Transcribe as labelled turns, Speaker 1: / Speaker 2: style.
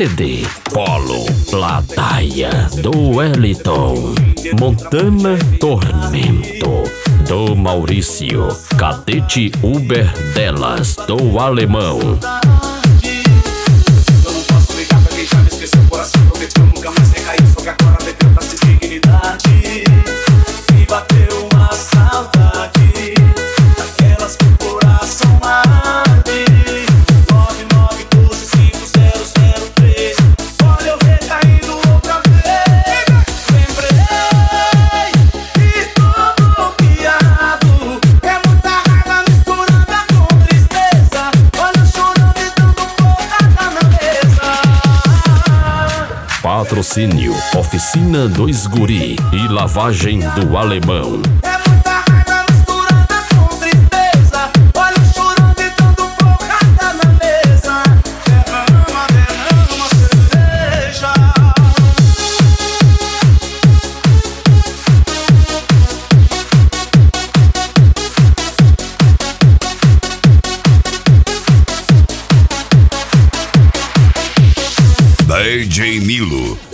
Speaker 1: CD Polo Plataia do Wellington, Montana Tormento do Maurício, Cadete Uber delas do Alemão.
Speaker 2: Eu não posso ligar pra quem já me esqueceu o coração, prometeu nunca mais recair, só que agora bebeu pra se dignidade. Me bateu uma saudade daquelas que o coração arde. 99125003. Olha eu recaindo outra vez. Lembrei que tô bloqueado. É muita raiva misturada com tristeza. Olha eu chorando e dando porrada na mesa.
Speaker 1: Patrocínio Oficina dos Guri e Lavagem do Alemão.
Speaker 2: É muita raiva misturada com tristeza. Olha eu chorando e dando porrada na mesa. Derrama, derrama cerveja.
Speaker 3: DJ Milo.